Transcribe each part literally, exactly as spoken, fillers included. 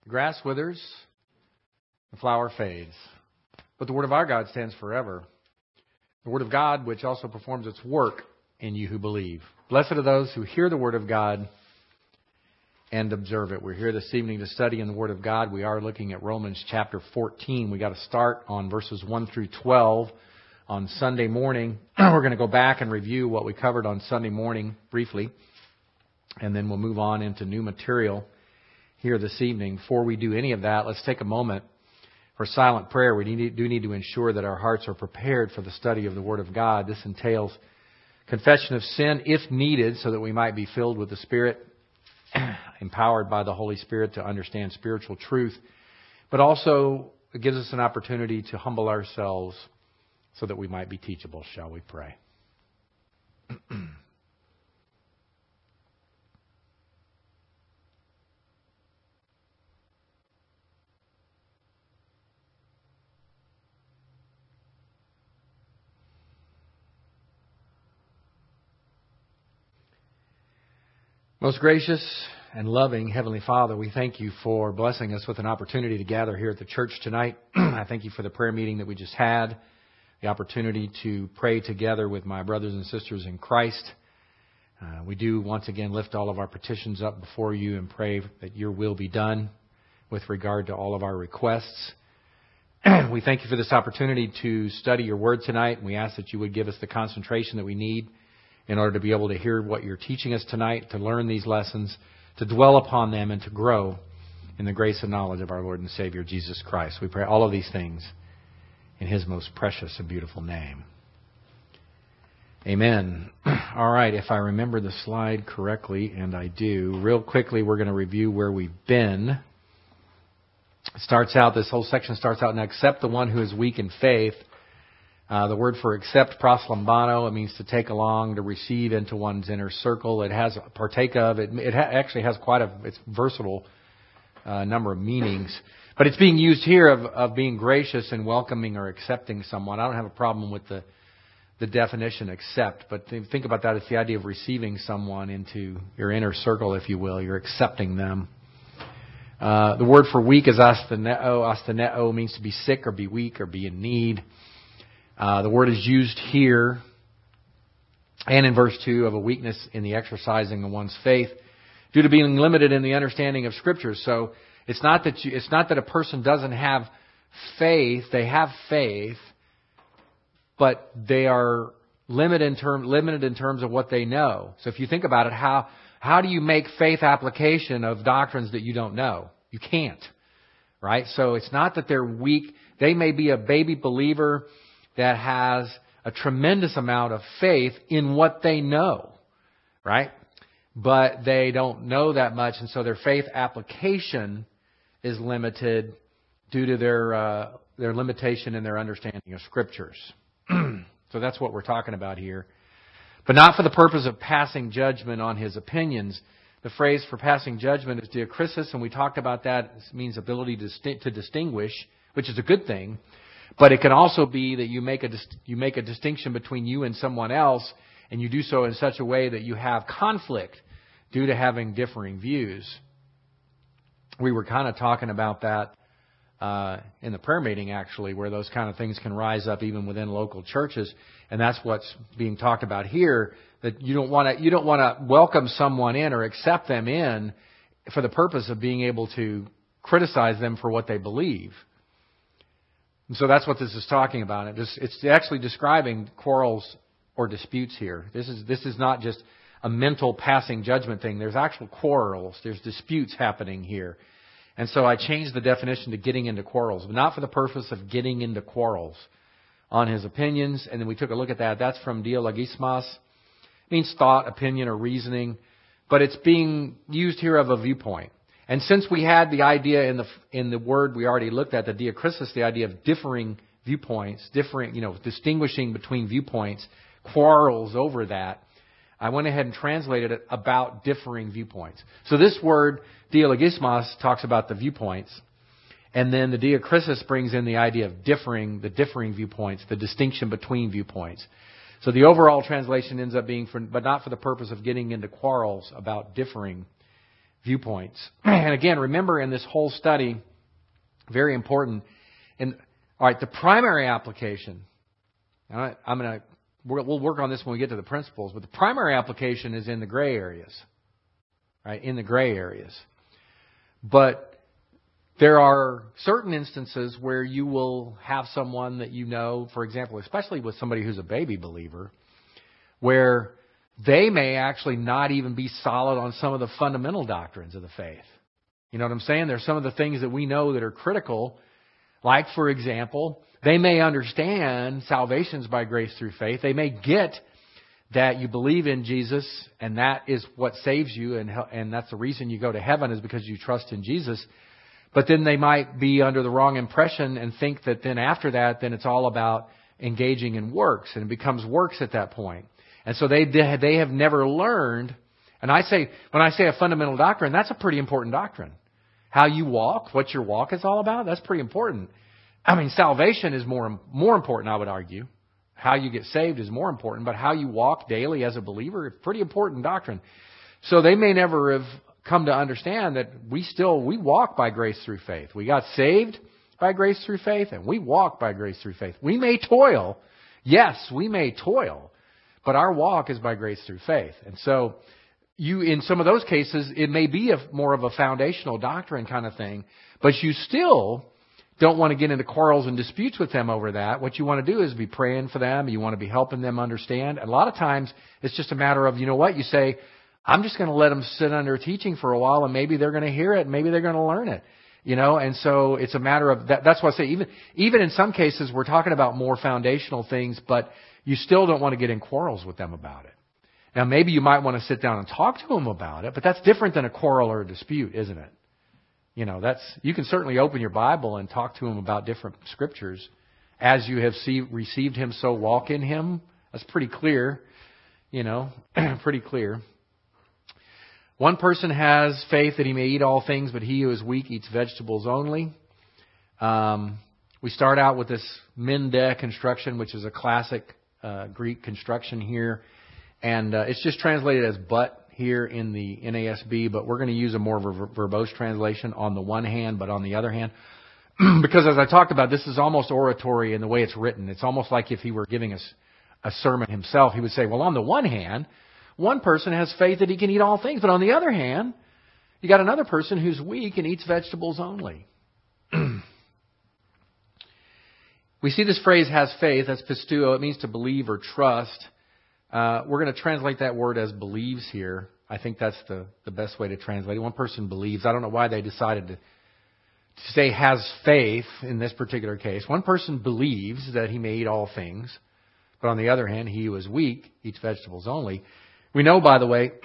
The grass withers, the flower fades, but the word of our God stands forever. The word of God, which also performs its work in you who believe. Blessed are those who hear the word of God and observe it. We're here this evening to study in the word of God. We are looking at Romans chapter fourteen. We got to start on verses one through twelve on Sunday morning. We're going to go back and review what we covered on Sunday morning briefly, and then we'll move on into new material here this evening. Before we do any of that, let's take a moment for silent prayer. We need, do need to ensure that our hearts are prepared for the study of the Word of God. This entails confession of sin, if needed, so that we might be filled with the Spirit, empowered by the Holy Spirit to understand spiritual truth. But also, it gives us an opportunity to humble ourselves so that we might be teachable. Shall we pray? Most gracious and loving Heavenly Father, we thank you for blessing us with an opportunity to gather here at the church tonight. I thank you for the prayer meeting that we just had, the opportunity to pray together with my brothers and sisters in Christ. Uh, we do once again lift all of our petitions up before you and pray that your will be done with regard to all of our requests. We thank you for this opportunity to study your word tonight. We ask that you would give us the concentration that we need in order to be able to hear what you're teaching us tonight, to learn these lessons, to dwell upon them, and to grow in the grace and knowledge of our Lord and Savior, Jesus Christ. We pray all of these things in His most precious and beautiful name. Amen. All right, if I remember the slide correctly, and I do, real quickly we're going to review where we've been. It starts out, this whole section starts out, now accept the one who is weak in faith. Uh, the word for accept, proslambano, it means to take along, to receive into one's inner circle. It has partake of. It, it ha- actually has quite a it's versatile uh, number of meanings. But it's being used here of, of being gracious and welcoming or accepting someone. I don't have a problem with the the definition accept, but th- think about that. It's the idea of receiving someone into your inner circle, if you will. You're accepting them. Uh, the word for weak is astheneo. Astheneo means to be sick or be weak or be in need. Uh, the word is used here and in verse two of a weakness in the exercising of one's faith due to being limited in the understanding of Scripture. So it's not that you, it's not that a person doesn't have faith. They have faith, but they are limited in term limited in terms of what they know. So if you think about it, how how do you make faith application of doctrines that you don't know? You can't, right? So it's not that they're weak. They may be a baby believer that has a tremendous amount of faith in what they know, right? But they don't know that much, and so their faith application is limited due to their uh, their limitation in their understanding of Scriptures. So that's what we're talking about here. But not for the purpose of passing judgment on his opinions. The phrase for passing judgment is diakrisis, and we talked about that. It means ability to, sti- to distinguish, which is a good thing. But it can also be that you make a you make a distinction between you and someone else, and you do so in such a way that you have conflict due to having differing views. We were kind of talking about that uh, in the prayer meeting, actually, where those kind of things can rise up even within local churches, and that's what's being talked about here. That you don't want to you don't want to welcome someone in or accept them in for the purpose of being able to criticize them for what they believe. And so that's what this is talking about. It's actually describing quarrels or disputes here. This is this is not just a mental passing judgment thing. There's actual quarrels. There's disputes happening here. And so I changed the definition to getting into quarrels, but not for the purpose of getting into quarrels on his opinions. And then we took a look at that. That's from dialogismos. It means thought, opinion, or reasoning. But it's being used here of a viewpoint. And since we had the idea in the in the word we already looked at, the diakrisis, the idea of differing viewpoints, differing, you know, distinguishing between viewpoints, quarrels over that, I went ahead and translated it about differing viewpoints. So this word, dialogismos, talks about the viewpoints. And then the diakrisis brings in the idea of differing, the differing viewpoints, the distinction between viewpoints. So the overall translation ends up being, for, but not for the purpose of getting into quarrels about differing viewpoints. And again, remember in this whole study, very important, and all right, the primary application, and I, I'm going to, we'll work on this when we get to the principles, but the primary application is in the gray areas, right, in the gray areas. But there are certain instances where you will have someone that you know, for example, especially with somebody who's a baby believer, where they may actually not even be solid on some of the fundamental doctrines of the faith. You know what I'm saying? There's some of the things that we know that are critical. Like, for example, they may understand salvation's by grace through faith. They may get that you believe in Jesus and that is what saves you, and and that's the reason you go to heaven is because you trust in Jesus. But then they might be under the wrong impression and think that then after that, then it's all about engaging in works, and it becomes works at that point. And so they they have never learned. And I say, when I say a fundamental doctrine, that's a pretty important doctrine. How you walk, what your walk is all about, that's pretty important. I mean, salvation is more more important, I would argue. How you get saved is more important, but how you walk daily as a believer is pretty important doctrine. So they may never have come to understand that we still, we walk by grace through faith. We got saved by grace through faith, and we walk by grace through faith. We may toil. Yes, we may toil, but our walk is by grace through faith. And so you, in some of those cases, it may be a, more of a foundational doctrine kind of thing, but you still don't want to get into quarrels and disputes with them over that. What you want to do is be praying for them. You want to be helping them understand. And a lot of times it's just a matter of, you know what, you say, I'm just going to let them sit under teaching for a while, and maybe they're going to hear it, and maybe they're going to learn it. You know, and so it's a matter of that. That's why I say even even in some cases we're talking about more foundational things, but you still don't want to get in quarrels with them about it. Now maybe you might want to sit down and talk to them about it, but that's different than a quarrel or a dispute, isn't it? You know, that's you can certainly open your Bible and talk to them about different scriptures. As you have see, received Him, so walk in Him. That's pretty clear. You know, pretty clear. One person has faith that he may eat all things, but he who is weak eats vegetables only. Um, we start out with this mende construction, which is a classic uh, Greek construction here. And uh, it's just translated as but here in the N A S B, but we're going to use a more ver- verbose translation on the one hand, but on the other hand. Because as I talked about, this is almost oratory in the way it's written. It's almost like if he were giving us a sermon himself, he would say, well, on the one hand, one person has faith that he can eat all things. But on the other hand, you got another person who's weak and eats vegetables only. We see this phrase, has faith. That's pisteuo. It means to believe or trust. Uh, we're going to translate that word as believes here. I think that's the, the best way to translate it. One person believes. I don't know why they decided to, to say has faith in this particular case. One person believes that he may eat all things. But on the other hand, he who is weak eats vegetables only. We know, by the way,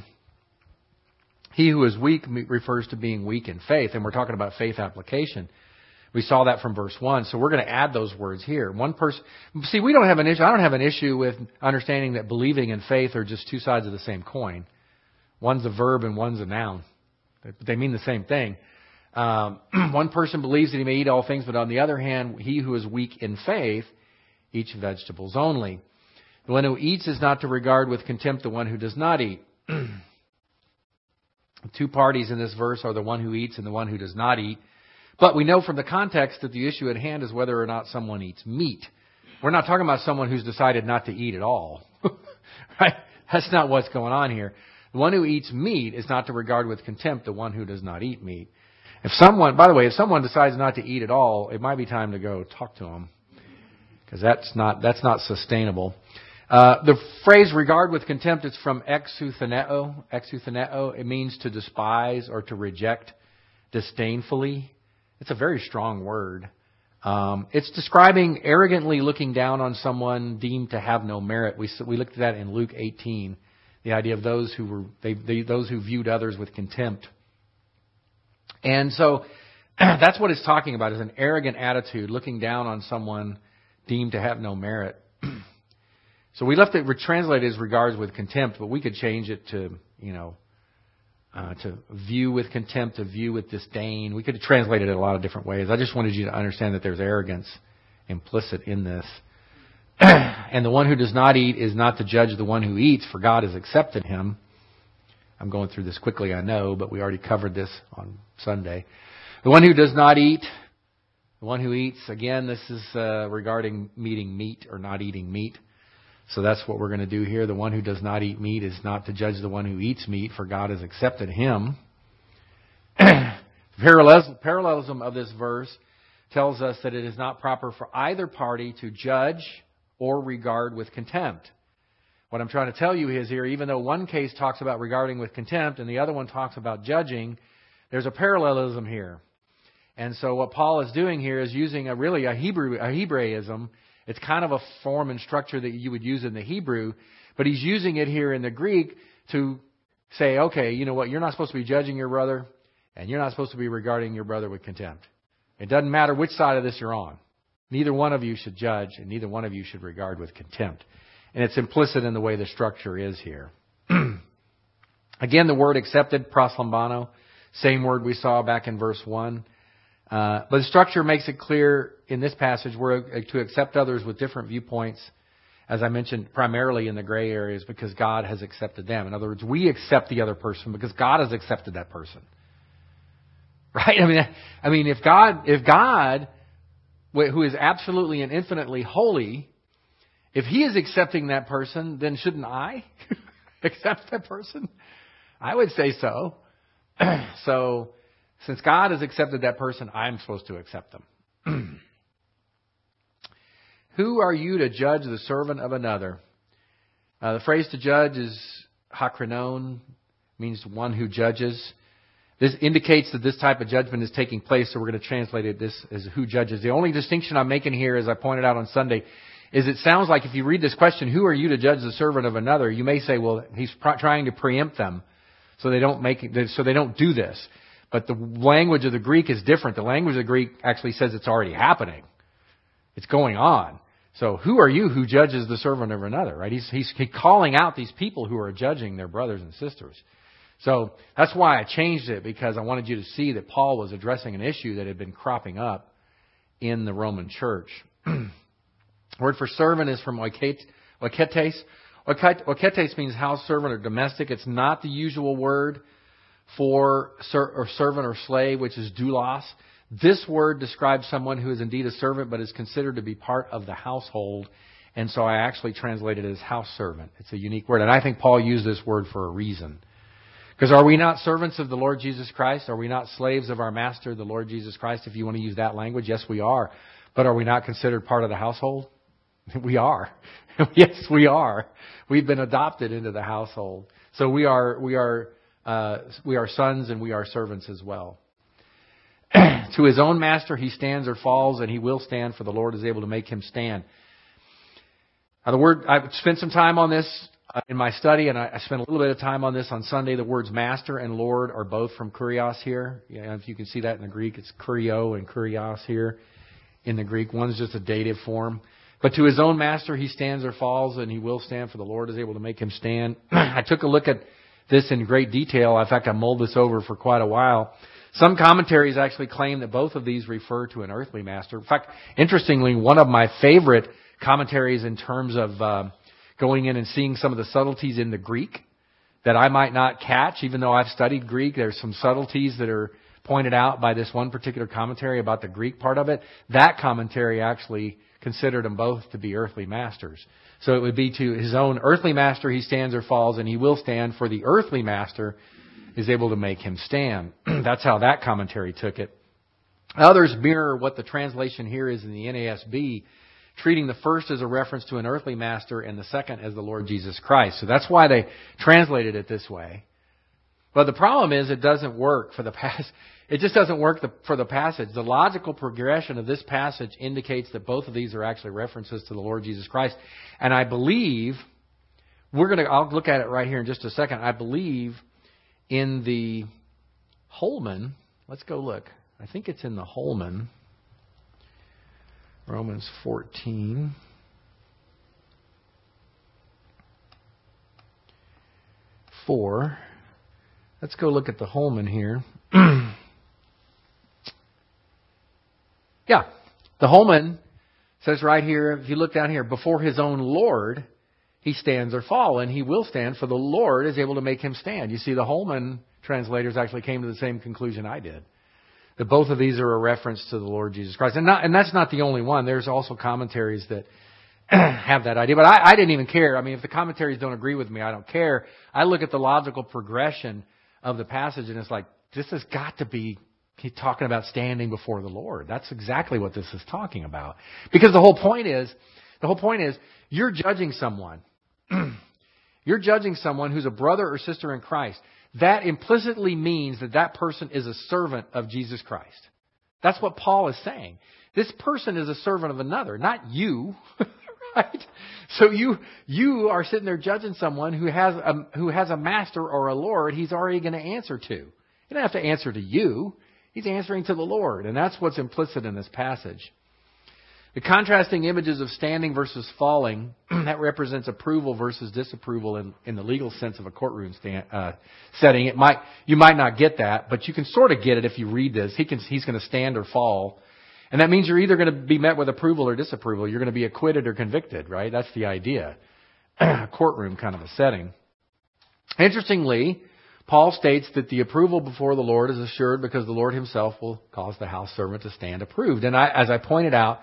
he who is weak refers to being weak in faith, and we're talking about faith application. We saw that from verse one, so we're going to add those words here. One person, see, we don't have an issue. I don't have an issue with understanding that believing and faith are just two sides of the same coin. One's a verb and one's a noun, but they mean the same thing. Um, one person believes that he may eat all things, but on the other hand, he who is weak in faith eats vegetables only. The one who eats is not to regard with contempt the one who does not eat. Two parties in this verse are the one who eats and the one who does not eat. But we know from the context that the issue at hand is whether or not someone eats meat. We're not talking about someone who's decided not to eat at all. Right? That's not what's going on here. The one who eats meat is not to regard with contempt the one who does not eat meat. If someone, by the way, if someone decides not to eat at all, it might be time to go talk to them, because that's not that's not sustainable. Uh, the phrase regard with contempt, it's from exoutheneo. Exoutheneo, it means to despise or to reject disdainfully. It's a very strong word. Um, it's describing arrogantly looking down on someone deemed to have no merit. We we looked at that in Luke eighteen, the idea of those who were they, they those who viewed others with contempt. And so that's what it's talking about, is an arrogant attitude, looking down on someone deemed to have no merit. So we left it translated as regards with contempt, but we could change it to, you know, uh, to view with contempt, to view with disdain. We could have translated it a lot of different ways. I just wanted you to understand that there's arrogance implicit in this. And the one who does not eat is not to judge the one who eats, for God has accepted him. I'm going through this quickly, I know, but we already covered this on Sunday. The one who does not eat, the one who eats, again, this is uh, regarding eating meat or not eating meat. So that's what we're going to do here. The one who does not eat meat is not to judge the one who eats meat, for God has accepted him. Parallelism of this verse tells us that it is not proper for either party to judge or regard with contempt. What I'm trying to tell you is here, even though one case talks about regarding with contempt and the other one talks about judging, there's a parallelism here. And so what Paul is doing here is using a really a Hebrew a Hebraism. It's kind of a form and structure that you would use in the Hebrew, but he's using it here in the Greek to say, okay, you know what, you're not supposed to be judging your brother, and you're not supposed to be regarding your brother with contempt. It doesn't matter which side of this you're on. Neither one of you should judge, and neither one of you should regard with contempt. And it's implicit in the way the structure is here. Again, the word accepted, proslambano, same word we saw back in verse one. Uh, but the structure makes it clear in this passage we're to accept others with different viewpoints, as I mentioned, primarily in the gray areas because God has accepted them. In other words, we accept the other person because God has accepted that person. Right? I mean, I mean, if God, if God, who is absolutely and infinitely holy, if He is accepting that person, then shouldn't I accept that person? I would say so. So, since God has accepted that person, I'm supposed to accept them. Who are you to judge the servant of another? Uh, the phrase to judge is hakrinon, means one who judges. This indicates that this type of judgment is taking place, so we're going to translate it this as who judges. The only distinction I'm making here, as I pointed out on Sunday, is it sounds like if you read this question, who are you to judge the servant of another? You may say, well, he's pr- trying to preempt them, so they don't make it, so they don't do this. But the language of the Greek is different. The language of the Greek actually says it's already happening. It's going on. So who are you who judges the servant of another, right? He's, he's, he's calling out these people who are judging their brothers and sisters. So that's why I changed it, because I wanted you to see that Paul was addressing an issue that had been cropping up in the Roman church. Word for servant is from oiketes. Oiketes means house servant or domestic. It's not the usual word for ser- or servant or slave, which is doulos. This word describes someone who is indeed a servant but is considered to be part of the household. And so I actually translated it as house servant. It's a unique word. And I think Paul used this word for a reason. Because are we not servants of the Lord Jesus Christ? Are we not slaves of our master, the Lord Jesus Christ, if you want to use that language? Yes, we are. But are we not considered part of the household? We are. Yes, we are. We've been adopted into the household. So we are, we are, uh, we are sons and we are servants as well. To his own master he stands or falls, and he will stand, for the Lord is able to make him stand. Now the word, I've spent some time on this in my study, and I spent a little bit of time on this on Sunday. The words master and Lord are both from kurios here. You know, if you can see that in the Greek, it's kurio and kurios here in the Greek. One's just a dative form. But to his own master he stands or falls, and he will stand, for the Lord is able to make him stand. I took a look at this in great detail. In fact, I mulled this over for quite a while. Some commentaries actually claim that both of these refer to an earthly master. In fact, interestingly, one of my favorite commentaries in terms of uh, going in and seeing some of the subtleties in the Greek that I might not catch, even though I've studied Greek, there's some subtleties that are pointed out by this one particular commentary about the Greek part of it. That commentary actually considered them both to be earthly masters. So it would be to his own earthly master he stands or falls, and he will stand, for the earthly master is able to make him stand. That's how that commentary took it. Others mirror what the translation here is in the N A S B, treating the first as a reference to an earthly master and the second as the Lord Jesus Christ. So that's why they translated it this way. But the problem is it doesn't work for the passage. It just doesn't work for the passage. The logical progression of this passage indicates that both of these are actually references to the Lord Jesus Christ. And I believe, we're going to, I'll look at it right here in just a second. I believe in the Holman, let's go look. I think it's in the Holman. Romans fourteen. four. Let's go look at the Holman here. Yeah, the Holman says right here, if you look down here, before his own Lord, he stands or fall, and he will stand, for the Lord is able to make him stand. You see, the Holman translators actually came to the same conclusion I did. That both of these are a reference to the Lord Jesus Christ. And not, and that's not the only one. There's also commentaries that have that idea. But I, I didn't even care. I mean, if the commentaries don't agree with me, I don't care. I look at the logical progression of the passage, and it's like, this has got to be he's talking about standing before the Lord. That's exactly what this is talking about. Because the whole point is, the whole point is, you're judging someone. You're judging someone who's a brother or sister in Christ. That implicitly means that that person is a servant of Jesus Christ. That's what Paul is saying. This person is a servant of another, not you. Right? So you you are sitting there judging someone who has a, who has a master or a Lord he's already going to answer to. He doesn't have to answer to you. He's answering to the Lord. And that's what's implicit in this passage. The contrasting images of standing versus falling, that represents approval versus disapproval in, in the legal sense of a courtroom stand, uh, setting. It might you might not get that, but you can sort of get it if you read this. He can, he's going to stand or fall. And that means you're either going to be met with approval or disapproval. You're going to be acquitted or convicted, right? That's the idea. A courtroom kind of a setting. Interestingly, Paul states that the approval before the Lord is assured because the Lord himself will cause the house servant to stand approved. And I, as I pointed out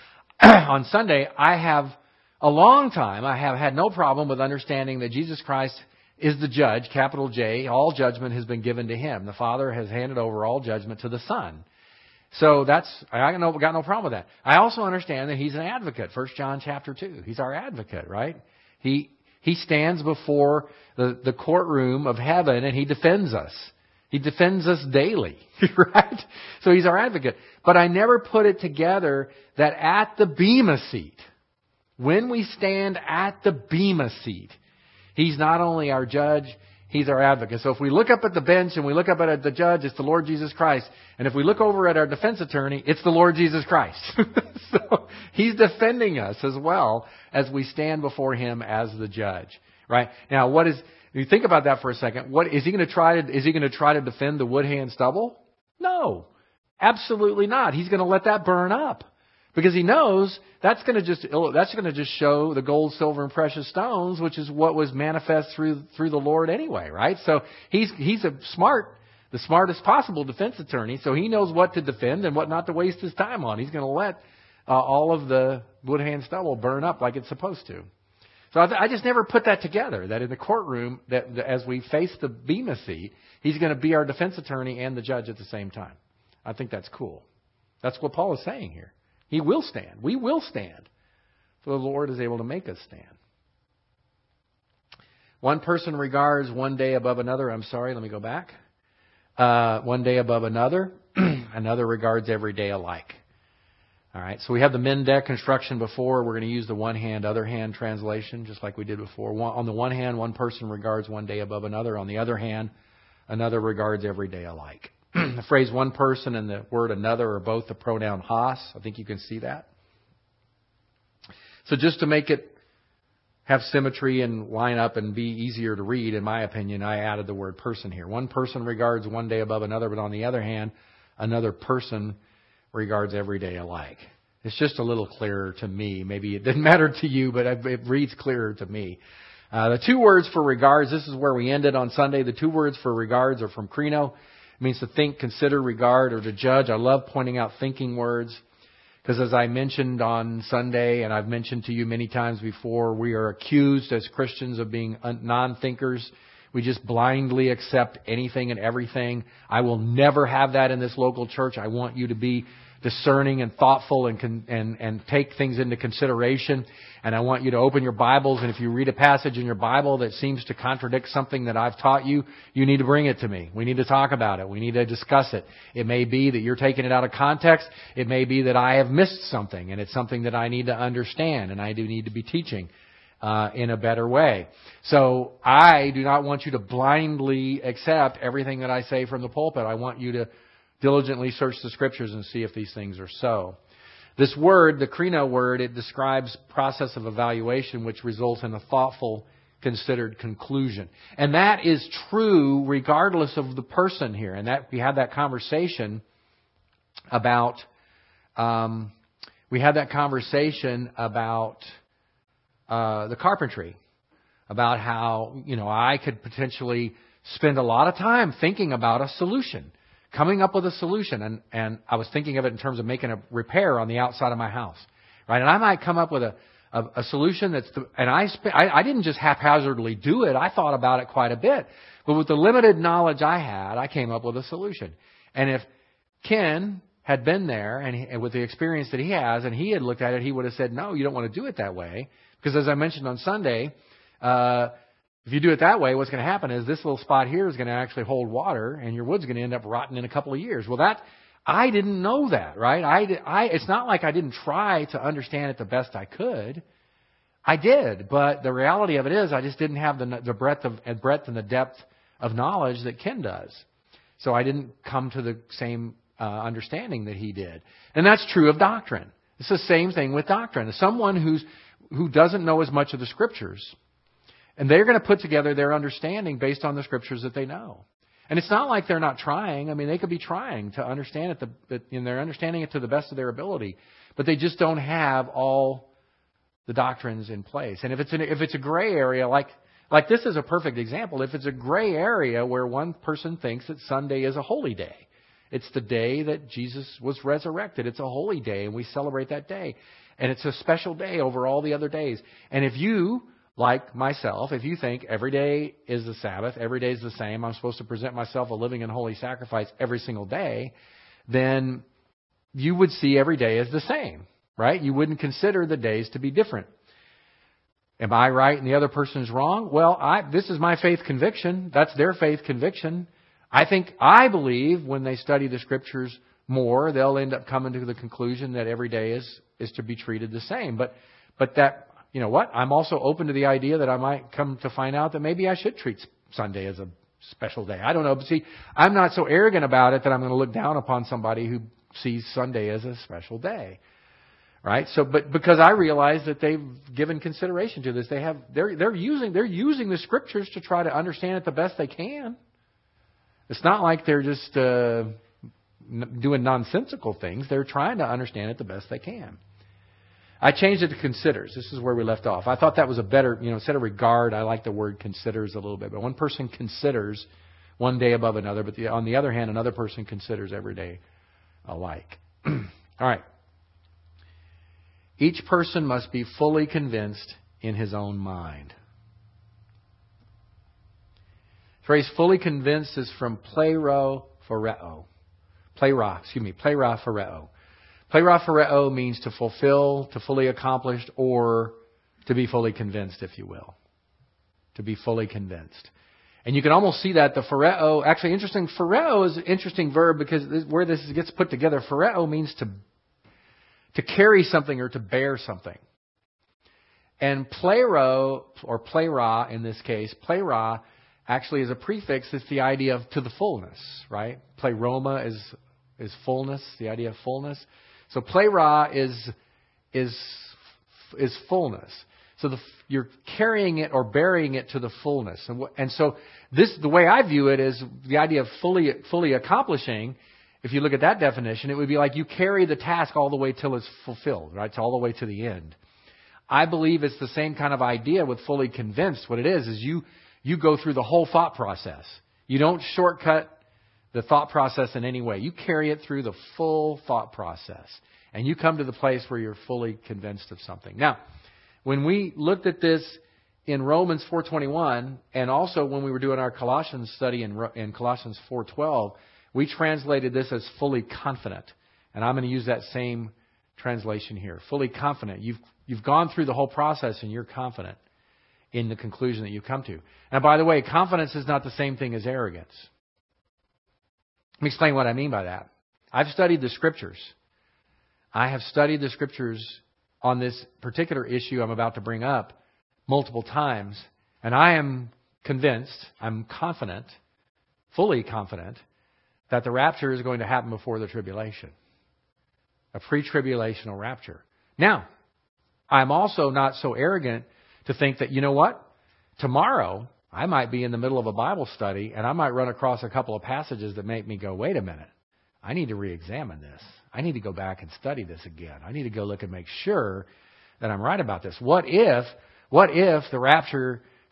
on Sunday, I have a long time, I have had no problem with understanding that Jesus Christ is the judge, capital J. All judgment has been given to him. The Father has handed over all judgment to the Son. So that's, I got no, got no problem with that. I also understand that he's an advocate. First John chapter two. He's our advocate, right? He, he stands before the, the courtroom of heaven and he defends us. He defends us daily, right? So he's our advocate. But I never put it together that at the bema seat, when we stand at the bema seat, he's not only our judge, he's our advocate. So if we look up at the bench and we look up at the judge, it's the Lord Jesus Christ. And if we look over at our defense attorney, it's the Lord Jesus Christ. So he's defending us as well as we stand before him as the judge, right? Now, what is, if you think about that for a second, what is he going to try to, is he going to try to defend the wood, hay, and stubble? No, absolutely not. He's going to let that burn up. Because he knows that's going to just that's going to just show the gold, silver, and precious stones, which is what was manifest through through the Lord anyway, right? So he's he's a smart, the smartest possible defense attorney, so he knows what to defend and what not to waste his time on. He's going to let uh, all of the wood, hay, and stubble burn up like it's supposed to. So I, I just never put that together. That in the courtroom, that, that as we face the bema seat, he's going to be our defense attorney and the judge at the same time. I think that's cool. That's what Paul is saying here. He will stand. We will stand. For the Lord is able to make us stand. One person regards one day above another. I'm sorry, let me go back. Uh, one day above another. Another regards every day alike. All right, so we have the Mendeck construction before. We're going to use the one hand, other hand translation, just like we did before. One, on the one hand, one person regards one day above another. On the other hand, another regards every day alike. The phrase one person and the word another are both the pronoun has. I think you can see that. So just to make it have symmetry and line up and be easier to read, in my opinion, I added the word person here. One person regards one day above another, but on the other hand, another person regards every day alike. It's just a little clearer to me. Maybe it didn't matter to you, but it reads clearer to me. Uh, the two words for regards, this is where we ended on Sunday. The two words for regards are from Krino. It means to think, consider, regard, or to judge. I love pointing out thinking words because as I mentioned on Sunday, and I've mentioned to you many times before, we are accused as Christians of being non-thinkers. We just blindly accept anything and everything. I will never have that in this local church. I want you to be discerning and thoughtful and and and take things into consideration. And I want you to open your Bibles, and if you read a passage in your Bible that seems to contradict something that I've taught you, you need to bring it to me. We need to talk about it. We need to discuss it. It may be that you're taking it out of context. It may be that I have missed something, and it's something that I need to understand, and I do need to be teaching uh, in a better way. So I do not want you to blindly accept everything that I say from the pulpit. I want you to diligently search the Scriptures and see if these things are so. This word, the Krino word, it describes process of evaluation which results in a thoughtful, considered conclusion. And that is true regardless of the person here. And that we had that conversation about, um, we had that conversation about uh, the carpentry. about how, you know, I could potentially spend a lot of time thinking about a solution, coming up with a solution. And, and I was thinking of it in terms of making a repair on the outside of my house, right? And I might come up with a, a, a solution that's, the, and I, sp- I, I didn't just haphazardly do it. I thought about it quite a bit. But with the limited knowledge I had, I came up with a solution. And if Ken had been there and, he, and with the experience that he has, and he had looked at it, he would have said, no, you don't want to do it that way. Because as I mentioned on Sunday, uh, if you do it that way, what's going to happen is this little spot here is going to actually hold water, and your wood's going to end up rotting in a couple of years. Well, that I didn't know that, right? I, I, it's not like I didn't try to understand it the best I could. I did, but the reality of it is I just didn't have the, the breadth of and breadth and the depth of knowledge that Ken does. So I didn't come to the same uh, understanding that he did. And that's true of doctrine. It's the same thing with doctrine. Someone who's who doesn't know as much of the Scriptures, and they're going to put together their understanding based on the Scriptures that they know. And it's not like they're not trying. I mean, they could be trying to understand it, the, and they're understanding it to the best of their ability, but they just don't have all the doctrines in place. And if it's an, if it's a gray area, like like this is a perfect example. If it's a gray area where one person thinks that Sunday is a holy day, it's the day that Jesus was resurrected. It's a holy day, and we celebrate that day. And it's a special day over all the other days. And if you, like myself, if you think every day is the Sabbath, every day is the same, I'm supposed to present myself a living and holy sacrifice every single day, then you would see every day as the same, right? You wouldn't consider the days to be different. Am I right and the other person's wrong? Well, I, this is my faith conviction. That's their faith conviction. I think, I believe when they study the Scriptures more, they'll end up coming to the conclusion that every day is, is to be treated the same. But, but that, you know what? I'm also open to the idea that I might come to find out that maybe I should treat Sunday as a special day. I don't know. But see, I'm not so arrogant about it that I'm going to look down upon somebody who sees Sunday as a special day. Right? So, but because I realize that they've given consideration to this, they have, they're, they're using, they're using the Scriptures to try to understand it the best they can. It's not like they're just, uh, doing nonsensical things. They're trying to understand it the best they can. I changed it to considers. This is where we left off. I thought that was a better, you know, instead of regard, I like the word considers a little bit. But one person considers one day above another, but the, on the other hand, another person considers every day alike. All right. Each person must be fully convinced in his own mind. The phrase fully convinced is from plero phoreo. Plera, excuse me, plera phoreo. Plera phoreo means to fulfill, to fully accomplish, or to be fully convinced, if you will. To be fully convinced. And you can almost see that the phoreo, actually interesting, phoreo is an interesting verb because this, where this gets put together, phoreo means to, to carry something or to bear something. And plero, or plera in this case, plera actually is a prefix. It's the idea of to the fullness, right? Pleroma is is fullness, the idea of fullness. So plera is is is fullness. So the, you're carrying it or bearing it to the fullness. And, and so this, the way I view it is the idea of fully fully accomplishing. If you look at that definition, it would be like you carry the task all the way till it's fulfilled, right? To all the way to the end. I believe it's the same kind of idea with fully convinced. What it is is you you go through the whole thought process. You don't shortcut the thought process in any way. You carry it through the full thought process. And you come to the place where you're fully convinced of something. Now, when we looked at this in Romans four twenty-one, and also when we were doing our Colossians study in, in Colossians four twelve, we translated this as fully confident. And I'm going to use that same translation here. Fully confident. You've, you've gone through the whole process and you're confident in the conclusion that you come to. And by the way, confidence is not the same thing as arrogance. Let me explain what I mean by that. I've studied the Scriptures. I have studied the Scriptures on this particular issue I'm about to bring up multiple times. And I am convinced, I'm confident, fully confident, that the rapture is going to happen before the tribulation. A pre-tribulational rapture. Now, I'm also not so arrogant to think that, you know what? Tomorrow, I might be in the middle of a Bible study and I might run across a couple of passages that make me go, wait a minute. I need to re-examine this. I need to go back and study this again. I need to go look and make sure that I'm right about this. What if, what if the rapture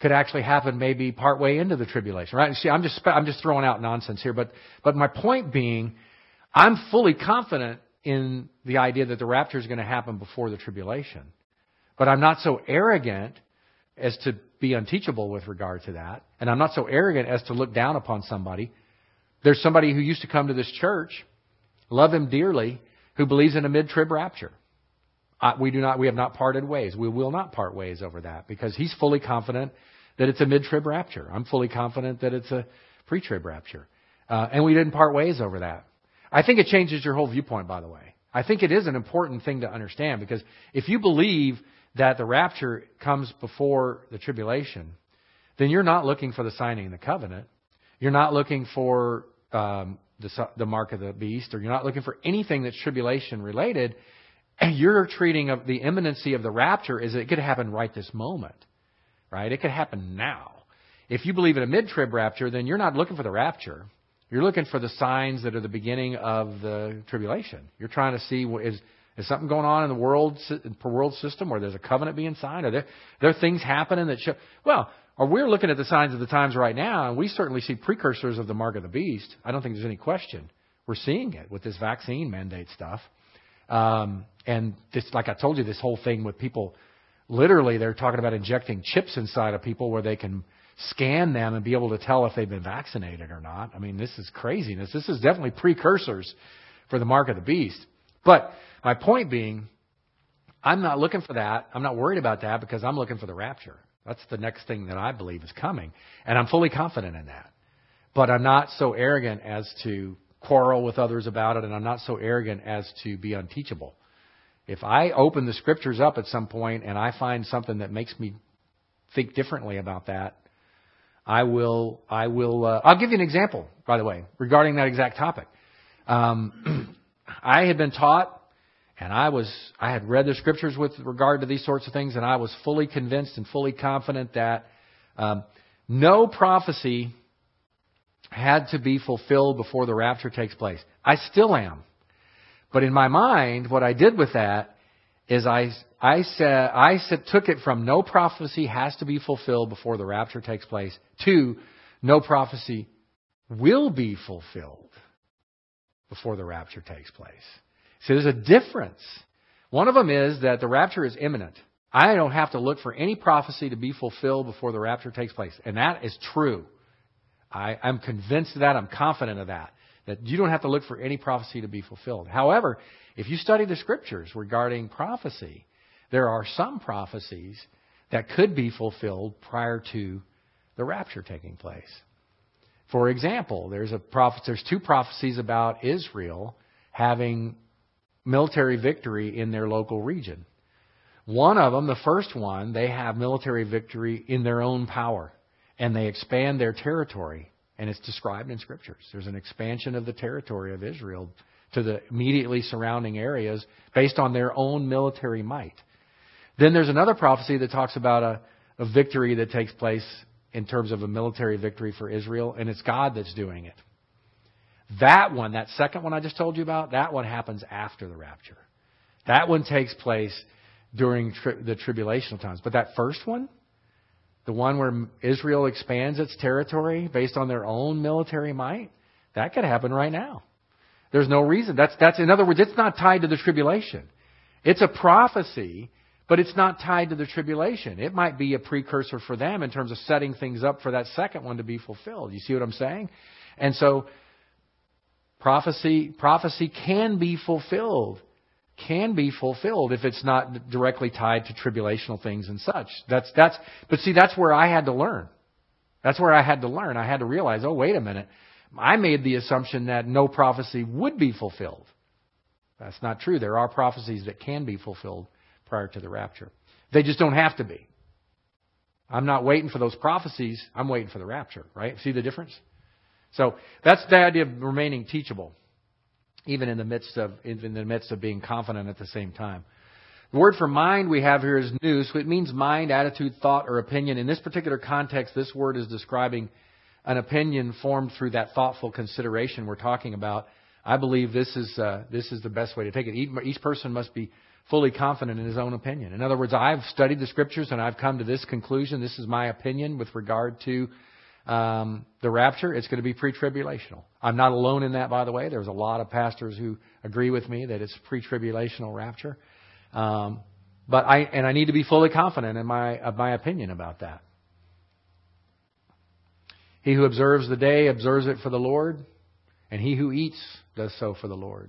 could actually happen maybe partway into the tribulation, right? See, I'm just I'm just throwing out nonsense here, but but my point being, I'm fully confident in the idea that the rapture is going to happen before the tribulation, but I'm not so arrogant as to be unteachable with regard to that, and I'm not so arrogant as to look down upon somebody. There's somebody who used to come to this church, love him dearly, who believes in a mid-trib rapture. Uh, we do not. We have not parted ways. We will not part ways over that because he's fully confident that it's a mid-trib rapture. I'm fully confident that it's a pre-trib rapture. Uh, and we didn't part ways over that. I think it changes your whole viewpoint, by the way. I think it is an important thing to understand because if you believe that the rapture comes before the tribulation, then you're not looking for the signing of the covenant. You're not looking for um, the, the mark of the beast, or you're not looking for anything that's tribulation related. And you're treating of the imminency of the rapture as it could happen right this moment, right? It could happen now. If you believe in a mid-trib rapture, then you're not looking for the rapture. You're looking for the signs that are the beginning of the tribulation. You're trying to see, is, is something going on in the world world system where there's a covenant being signed? Are there, there are things happening that show... Well, or we're looking at the signs of the times right now, and we certainly see precursors of the mark of the beast. I don't think there's any question. We're seeing it with this vaccine mandate stuff. Um, and this, like I told you, this whole thing with people, literally they're talking about injecting chips inside of people where they can scan them and be able to tell if they've been vaccinated or not. I mean, this is craziness. This is definitely precursors for the mark of the beast. But my point being, I'm not looking for that. I'm not worried about that because I'm looking for the rapture. That's the next thing that I believe is coming. And I'm fully confident in that. But I'm not so arrogant as to quarrel with others about it, and I'm not so arrogant as to be unteachable. If I open the Scriptures up at some point and I find something that makes me think differently about that, I will. I will. Uh, I'll give you an example, by the way, regarding that exact topic. Um, I had been taught, and I was. I had read the Scriptures with regard to these sorts of things, and I was fully convinced and fully confident that um, no prophecy had to be fulfilled before the rapture takes place. I still am. But in my mind, what I did with that is I, I said, I said, took it from no prophecy has to be fulfilled before the rapture takes place to no prophecy will be fulfilled before the rapture takes place. So there's a difference. One of them is that the rapture is imminent. I don't have to look for any prophecy to be fulfilled before the rapture takes place. And that is true. I, I'm convinced of that. I'm confident of that. That you don't have to look for any prophecy to be fulfilled. However, if you study the Scriptures regarding prophecy, there are some prophecies that could be fulfilled prior to the rapture taking place. For example, there's a prophet, there's two prophecies about Israel having military victory in their local region. One of them, the first one, they have military victory in their own power. And they expand their territory. And it's described in Scriptures. There's an expansion of the territory of Israel to the immediately surrounding areas based on their own military might. Then there's another prophecy that talks about a, a victory that takes place in terms of a military victory for Israel. And it's God that's doing it. That one, that second one I just told you about, that one happens after the rapture. That one takes place during tri- the tribulational times. But that first one, the one where Israel expands its territory based on their own military might, that could happen right now. There's no reason. That's, that's, in other words, it's not tied to the tribulation. It's a prophecy, but it's not tied to the tribulation. It might be a precursor for them in terms of setting things up for that second one to be fulfilled. You see what I'm saying? And so, prophecy, prophecy can be fulfilled. Can be fulfilled if it's not directly tied to tribulational things and such. That's that's. But see, that's where I had to learn. That's where I had to learn. I had to realize, oh, wait a minute. I made the assumption that no prophecy would be fulfilled. That's not true. There are prophecies that can be fulfilled prior to the rapture. They just don't have to be. I'm not waiting for those prophecies. I'm waiting for the rapture. Right? See the difference? So that's the idea of remaining teachable. Even in the midst of in the midst of being confident at the same time. The word for mind we have here is nous. It means mind, attitude, thought, or opinion. In this particular context, this word is describing an opinion formed through that thoughtful consideration we're talking about. I believe this is uh, this is the best way to take it. Each, each person must be fully confident in his own opinion. In other words, I've studied the Scriptures and I've come to this conclusion. This is my opinion with regard to um, the rapture. It's going to be pre-tribulational. I'm not alone in that, by the way. There's a lot of pastors who agree with me that it's pre-tribulational rapture. Um, but I and I need to be fully confident in my of my opinion about that. He who observes the day observes it for the Lord, and he who eats does so for the Lord.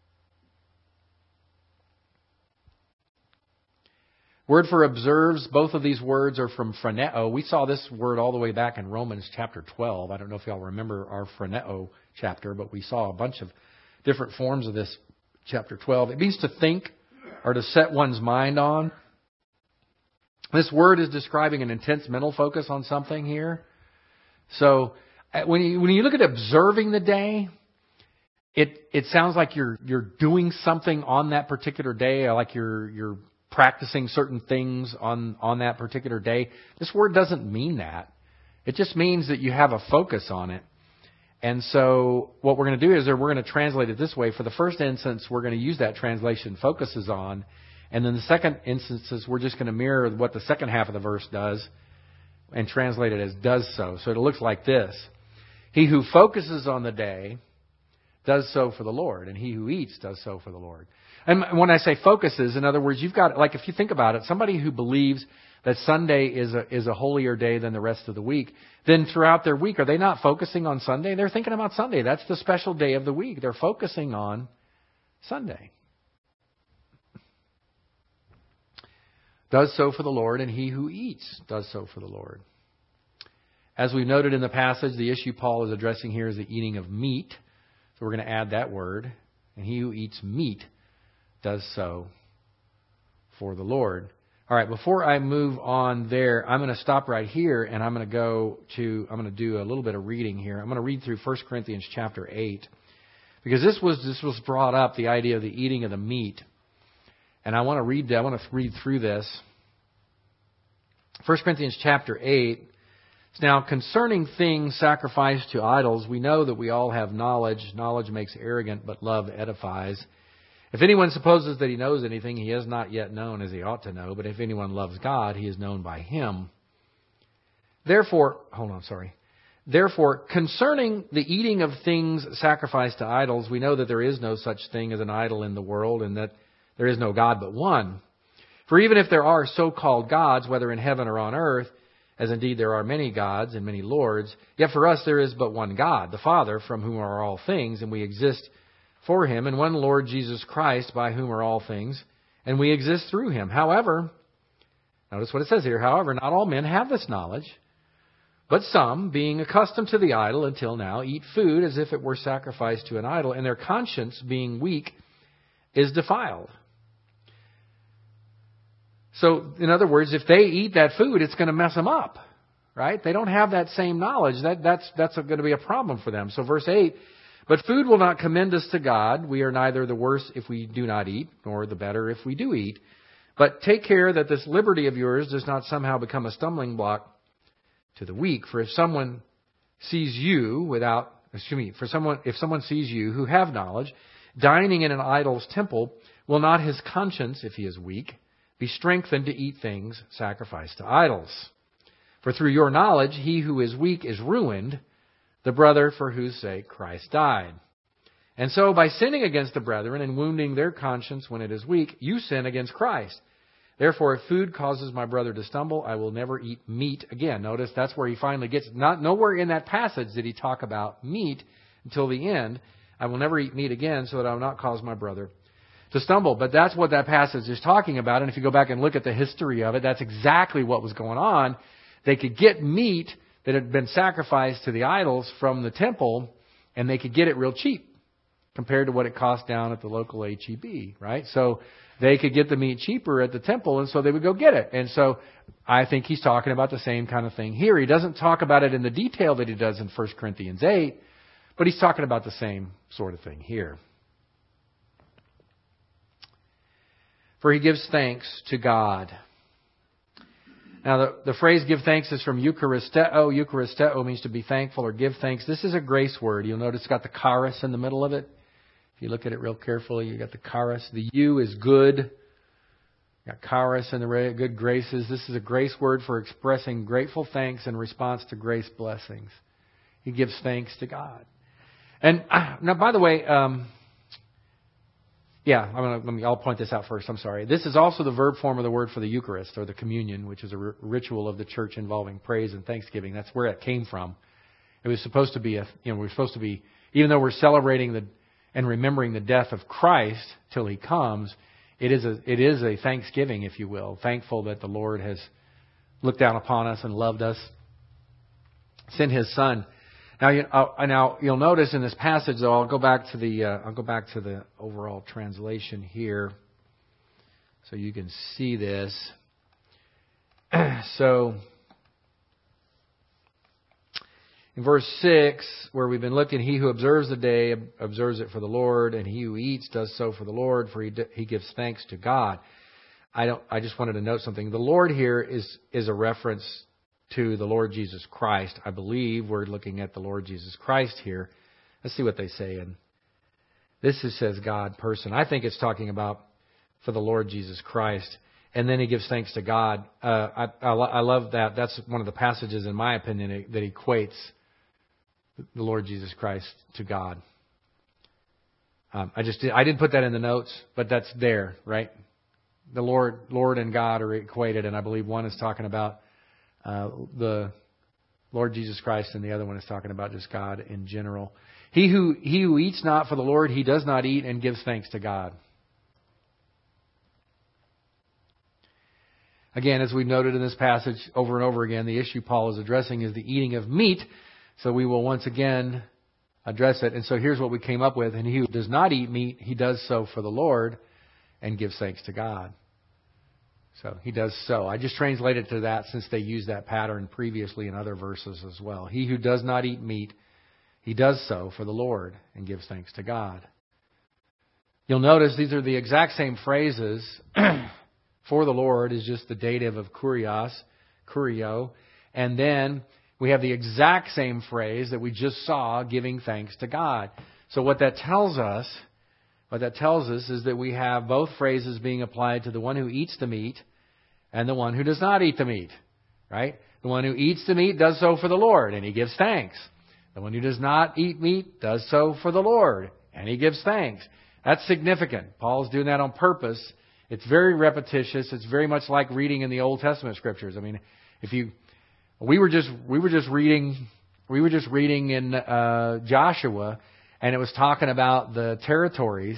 Word for observes, both of these words are from phroneo. We saw this word all the way back in Romans chapter twelve. I don't know if y'all remember our phroneo chapter, but we saw a bunch of different forms of this chapter twelve. It means to think or to set one's mind on. This word is describing an intense mental focus on something here. So when you, when you look at observing the day, it it sounds like you're you're doing something on that particular day, or like you're you're practicing certain things on, on that particular day. This word doesn't mean that. It just means that you have a focus on it. And so what we're going to do is we're going to translate it this way. For the first instance, we're going to use that translation, focuses on. And then the second instances, we're just going to mirror what the second half of the verse does and translate it as does so. So it looks like this. He who focuses on the day does so for the Lord, and he who eats does so for the Lord. And when I say focuses, in other words, you've got, like if you think about it, somebody who believes that Sunday is a, is a holier day than the rest of the week, then throughout their week, are they not focusing on Sunday? They're thinking about Sunday. That's the special day of the week. They're focusing on Sunday. Does so for the Lord, and he who eats does so for the Lord. As we've noted in the passage, the issue Paul is addressing here is the eating of meat. So we're going to add that word. And he who eats meat does so for the Lord. All right, before I move on there, I'm going to stop right here, and I'm going to go to, I'm going to do a little bit of reading here. I'm going to read through First Corinthians chapter eight, because this was this was brought up, the idea of the eating of the meat. And I want to read I want to read through this. First Corinthians chapter eight. Now, concerning things sacrificed to idols, we know that we all have knowledge. Knowledge makes arrogant, but love edifies. If anyone supposes that he knows anything, he has not yet known as he ought to know. But if anyone loves God, he is known by him. Therefore, hold on, sorry. Therefore, concerning the eating of things sacrificed to idols, we know that there is no such thing as an idol in the world, and that there is no God but one. For even if there are so-called gods, whether in heaven or on earth, as indeed there are many gods and many lords, yet for us there is but one God, the Father, from whom are all things, and we exist for him, and one Lord Jesus Christ, by whom are all things, and we exist through him. However, notice what it says here, however, not all men have this knowledge, but some, being accustomed to the idol until now, eat food as if it were sacrificed to an idol, and their conscience, being weak, is defiled. So, in other words, if they eat that food, it's going to mess them up, right? They don't have that same knowledge. That, that's, that's going to be a problem for them. So verse eight, but food will not commend us to God. We are neither the worse if we do not eat, nor the better if we do eat. But take care that this liberty of yours does not somehow become a stumbling block to the weak. For if someone sees you without, excuse me, for someone, if someone sees you who have knowledge, dining in an idol's temple, will not his conscience, if he is weak, be strengthened to eat things sacrificed to idols? For through your knowledge, he who is weak is ruined, the brother for whose sake Christ died. And so by sinning against the brethren and wounding their conscience when it is weak, you sin against Christ. Therefore, if food causes my brother to stumble, I will never eat meat again. Notice that's where he finally gets, not nowhere in that passage did he talk about meat until the end. I will never eat meat again so that I will not cause my brother to stumble. But that's what that passage is talking about. And if you go back and look at the history of it, that's exactly what was going on. They could get meat that had been sacrificed to the idols from the temple, and they could get it real cheap compared to what it cost down at the local H E B, right? So they could get the meat cheaper at the temple, and so they would go get it. And so I think he's talking about the same kind of thing here. He doesn't talk about it in the detail that he does in First Corinthians eight, but he's talking about the same sort of thing here. For he gives thanks to God. Now, the, the phrase give thanks is from Eucharisteo. Eucharisteo means to be thankful or give thanks. This is a grace word. You'll notice it's got the charis in the middle of it. If you look at it real carefully, you got the charis. The U is good. Got charis in the good graces. This is a grace word for expressing grateful thanks in response to grace blessings. He gives thanks to God. And uh, now, by the way, um, yeah, I'm gonna, let me, I'll point this out first. I'm sorry. This is also the verb form of the word for the Eucharist or the communion, which is a r- ritual of the church involving praise and thanksgiving. That's where it came from. It was supposed to be a, you know, we're supposed to be, even though we're celebrating the and remembering the death of Christ till He comes, it is a it is a thanksgiving, if you will, thankful that the Lord has looked down upon us and loved us, sent His Son. Now, you, uh, now you'll notice in this passage, though, I'll go back to the uh, I'll go back to the overall translation here, so you can see this. So, in verse six, where we've been looking, he who observes the day observes it for the Lord, and he who eats does so for the Lord, for he he gives thanks to God. I don't. I just wanted to note something. The Lord here is is a reference to the Lord Jesus Christ. I believe we're looking at the Lord Jesus Christ here. Let's see what they say. And this is, says God person. I think it's talking about for the Lord Jesus Christ. And then he gives thanks to God. Uh, I, I, I love that. That's one of the passages, in my opinion, that equates the Lord Jesus Christ to God. Um, I just did, I didn't put that in the notes, but that's there, right? The Lord, Lord and God are equated, and I believe one is talking about Uh, the Lord Jesus Christ, and the other one is talking about just God in general. He who he who eats not for the Lord, he does not eat and gives thanks to God. Again, as we've noted in this passage over and over again, the issue Paul is addressing is the eating of meat. So we will once again address it. And so here's what we came up with. And he who does not eat meat, he does so for the Lord and gives thanks to God. So he does so. I just translated to that since they used that pattern previously in other verses as well. He who does not eat meat, he does so for the Lord and gives thanks to God. You'll notice these are the exact same phrases. For the Lord is just the dative of kurios, kurio. And then we have the exact same phrase that we just saw, giving thanks to God. So what that tells us What that tells us is that we have both phrases being applied to the one who eats the meat and the one who does not eat the meat, right? The one who eats the meat does so for the Lord, and he gives thanks. The one who does not eat meat does so for the Lord, and he gives thanks. That's significant. Paul's doing that on purpose. It's very repetitious. It's very much like reading in the Old Testament scriptures. I mean, if you, we were just we were just reading we were just reading in uh, Joshua. And it was talking about the territories,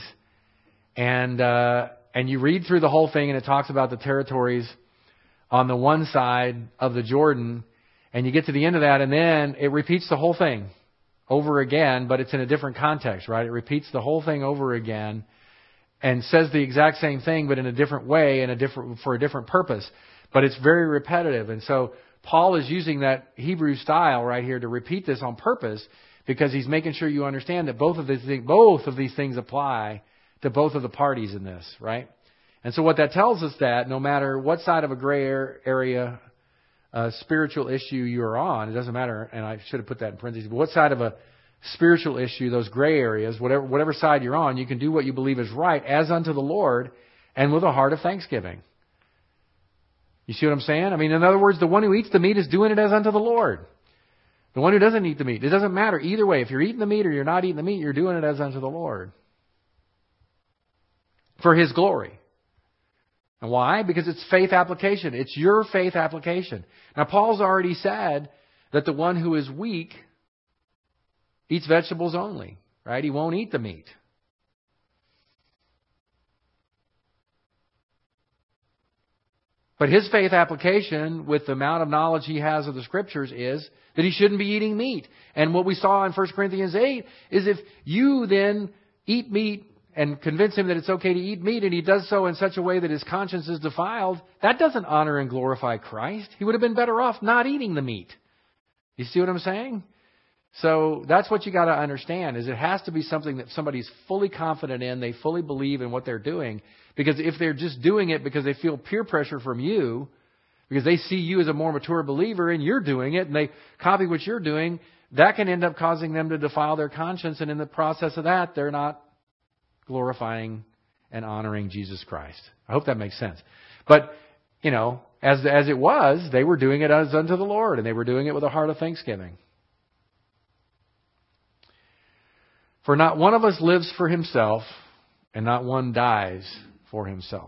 and uh, and you read through the whole thing, and it talks about the territories on the one side of the Jordan, and you get to the end of that, and then it repeats the whole thing over again, but it's in a different context, right? It repeats the whole thing over again, and says the exact same thing, but in a different way, and a different for a different purpose. But it's very repetitive, and so Paul is using that Hebrew style right here to repeat this on purpose, because he's making sure you understand that both of these things, both of these things apply to both of the parties in this, right? And so what that tells us that no matter what side of a gray area uh, spiritual issue you're on, it doesn't matter, and I should have put that in parentheses, but what side of a spiritual issue, those gray areas, whatever whatever side you're on, you can do what you believe is right as unto the Lord and with a heart of thanksgiving. You see what I'm saying? I mean, in other words, the one who eats the meat is doing it as unto the Lord. The one who doesn't eat the meat, it doesn't matter either way. If you're eating the meat or you're not eating the meat, you're doing it as unto the Lord. For His glory. And why? Because it's faith application. It's your faith application. Now, Paul's already said that the one who is weak eats vegetables only, right? He won't eat the meat. But his faith application with the amount of knowledge he has of the Scriptures is that he shouldn't be eating meat. And what we saw in First Corinthians eight is if you then eat meat and convince him that it's okay to eat meat and he does so in such a way that his conscience is defiled, that doesn't honor and glorify Christ. He would have been better off not eating the meat. You see what I'm saying? So that's what you got to understand, is it has to be something that somebody's fully confident in, they fully believe in what they're doing. Because if they're just doing it because they feel peer pressure from you, because they see you as a more mature believer and you're doing it and they copy what you're doing, that can end up causing them to defile their conscience. And in the process of that, they're not glorifying and honoring Jesus Christ. I hope that makes sense. But, you know, as as it was, they were doing it as unto the Lord, and they were doing it with a heart of thanksgiving. For not one of us lives for himself, and not one dies for himself.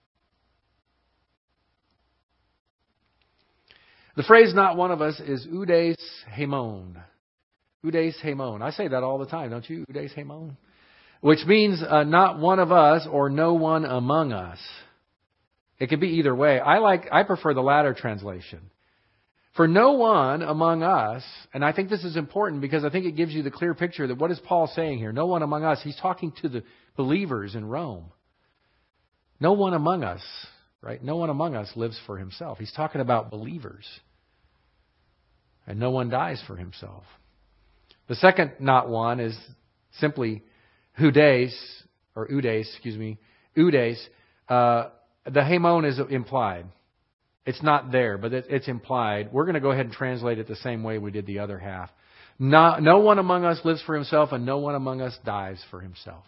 The phrase "not one of us" is oudes hemon. Oudes hemon. I say that all the time, don't you? Oudes hemon. Which means uh, not one of us or no one among us. It could be either way. I like. I prefer the latter translation. For no one among us, and I think this is important because I think it gives you the clear picture that what is Paul saying here? No one among us. He's talking to the believers in Rome. No one among us, right? No one among us lives for himself. He's talking about believers. And no one dies for himself. The second not one is simply oudes, or oudes, excuse me, oudes. Uh, the hemon is implied. It's not there, but it's implied. We're going to go ahead and translate it the same way we did the other half. No, no one among us lives for himself, and no one among us dies for himself.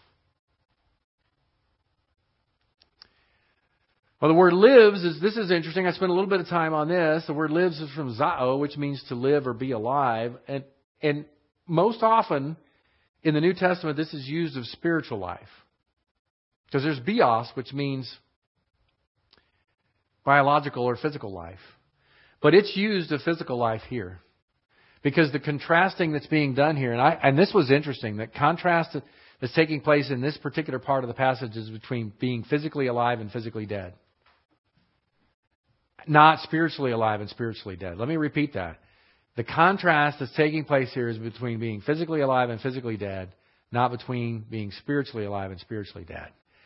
Well, the word lives is, this is interesting. I spent a little bit of time on this. The word lives is from zao, which means to live or be alive. And, and most often in the New Testament, this is used of spiritual life. Because there's bios, which means biological or physical life. But it's used of physical life here. Because the contrasting that's being done here, and I and this was interesting, that contrast that's taking place in this particular part of the passage is between being physically alive and physically dead. Not spiritually alive and spiritually dead. Let me repeat that. The contrast that's taking place here is between being physically alive and physically dead, not between being spiritually alive and spiritually dead.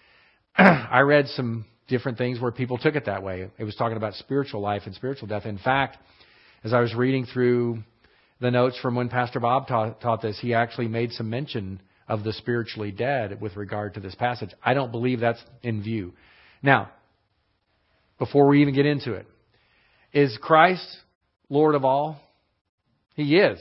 I read some different things where people took it that way. It was talking about spiritual life and spiritual death. In fact, as I was reading through the notes from when Pastor Bob taught, taught this, he actually made some mention of the spiritually dead with regard to this passage. I don't believe that's in view. Now, before we even get into it, is Christ Lord of all? He is.